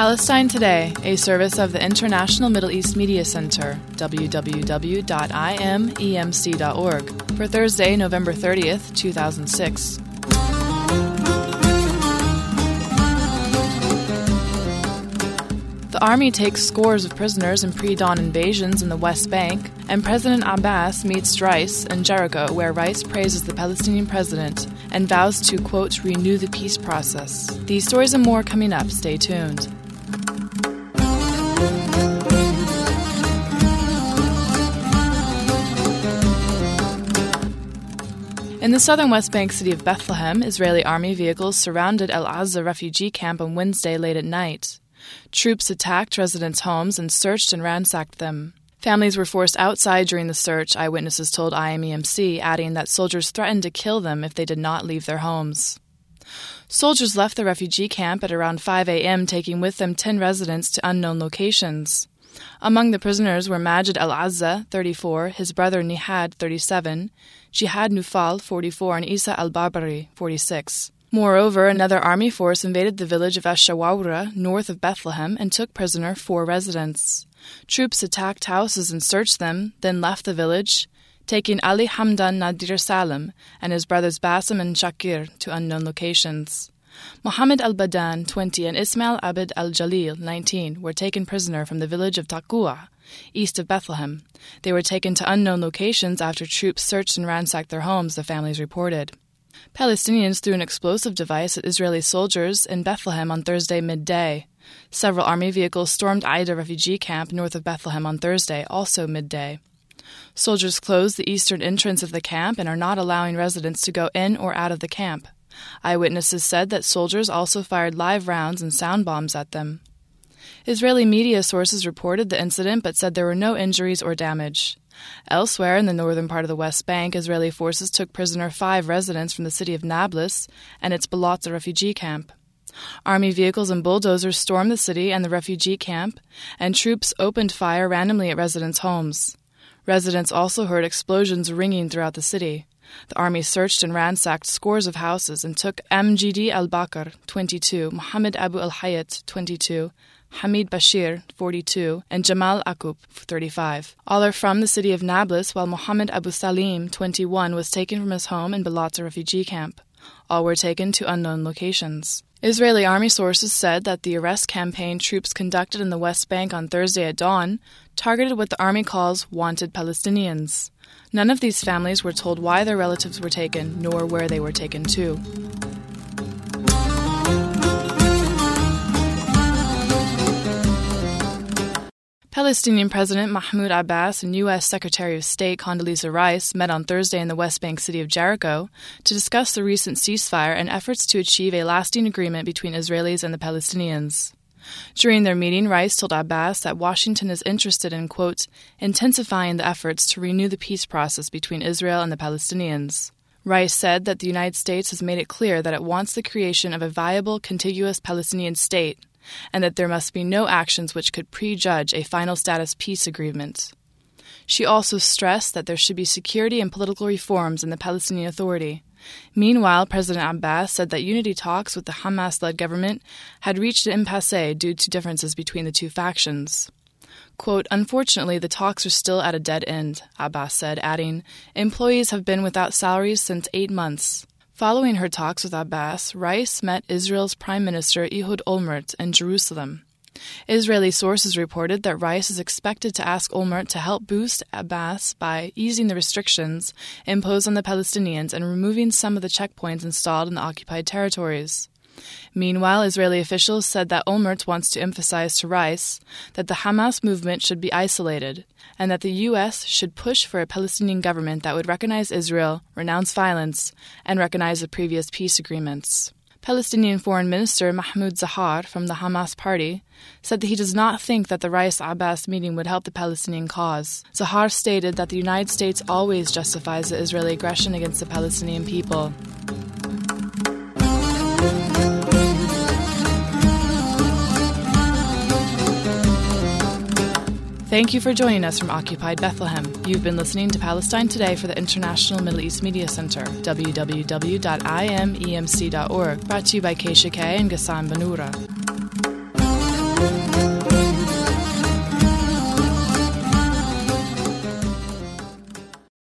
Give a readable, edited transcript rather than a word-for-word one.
Palestine Today, a service of the International Middle East Media Center, www.imemc.org, for Thursday, November 30th, 2006. The army takes scores of prisoners in pre-dawn invasions in the West Bank, and President Abbas meets Rice in Jericho, where Rice praises the Palestinian president and vows to, quote, renew the peace process. These stories and more coming up. Stay tuned. In the southern West Bank city of Bethlehem, Israeli army vehicles surrounded Al-Azza refugee camp on Wednesday late at night. Troops attacked residents' homes and searched and ransacked them. Families were forced outside during the search, eyewitnesses told IMEMC, adding that soldiers threatened to kill them if they did not leave their homes. Soldiers left the refugee camp at around 5 a.m., taking with them 10 residents to unknown locations. Among the prisoners were Majid Al-Azza, 34, his brother Nihad, 37, Jihad Nufal, 44, and Isa Al-Barbari, 46. Moreover, another army force invaded the village of Ash-Shawawra, north of Bethlehem, and took prisoner 4 residents. Troops attacked houses and searched them, then left the village, taking Ali Hamdan Nadir Salim and his brothers Bassem and Shakir to unknown locations. Mohammed al-Badan, 20, and Ismail Abed al-Jalil, 19, were taken prisoner from the village of Taqua, east of Bethlehem. They were taken to unknown locations after troops searched and ransacked their homes, the families reported. Palestinians threw an explosive device at Israeli soldiers in Bethlehem on Thursday midday. Several army vehicles stormed Aida refugee camp north of Bethlehem on Thursday, also midday. Soldiers closed the eastern entrance of the camp and are not allowing residents to go in or out of the camp. Eyewitnesses said that soldiers also fired live rounds and sound bombs at them. Israeli media sources reported the incident but said there were no injuries or damage. Elsewhere, in the northern part of the West Bank, Israeli forces took prisoner 5 residents from the city of Nablus and its Balata refugee camp. Army vehicles and bulldozers stormed the city and the refugee camp, and troops opened fire randomly at residents' homes. Residents also heard explosions ringing throughout the city. The army searched and ransacked scores of houses and took Mgd al-Bakr, 22, Mohammed Abu al-Hayat, 22, Hamid Bashir, 42, and Jamal Akub, 35. All are from the city of Nablus, while Mohammed Abu Salim, 21, was taken from his home in Balata refugee camp. All were taken to unknown locations. Israeli army sources said that the arrest campaign troops conducted in the West Bank on Thursday at dawn targeted what the army calls wanted Palestinians. None of these families were told why their relatives were taken, nor where they were taken to. Palestinian President Mahmoud Abbas and U.S. Secretary of State Condoleezza Rice met on Thursday in the West Bank city of Jericho to discuss the recent ceasefire and efforts to achieve a lasting agreement between Israelis and the Palestinians. During their meeting, Rice told Abbas that Washington is interested in, quote, intensifying the efforts to renew the peace process between Israel and the Palestinians. Rice said that the United States has made it clear that it wants the creation of a viable, contiguous Palestinian state, and that there must be no actions which could prejudge a final status peace agreement. She also stressed that there should be security and political reforms in the Palestinian Authority. Meanwhile, President Abbas said that unity talks with the Hamas-led government had reached an impasse due to differences between the two factions. Quote, unfortunately, the talks are still at a dead end, Abbas said, adding, employees have been without salaries since 8 months. Following her talks with Abbas, Rice met Israel's Prime Minister Ehud Olmert in Jerusalem. Israeli sources reported that Rice is expected to ask Olmert to help boost Abbas by easing the restrictions imposed on the Palestinians and removing some of the checkpoints installed in the occupied territories. Meanwhile, Israeli officials said that Olmert wants to emphasize to Rice that the Hamas movement should be isolated and that the U.S. should push for a Palestinian government that would recognize Israel, renounce violence, and recognize the previous peace agreements. Palestinian Foreign Minister Mahmoud Zahar from the Hamas party said that he does not think that the Rice-Abbas meeting would help the Palestinian cause. Zahar stated that the United States always justifies the Israeli aggression against the Palestinian people. Thank you for joining us from Occupied Bethlehem. You've been listening to Palestine Today for the International Middle East Media Center, www.imemc.org, brought to you by Keisha K. and Ghassan Banura.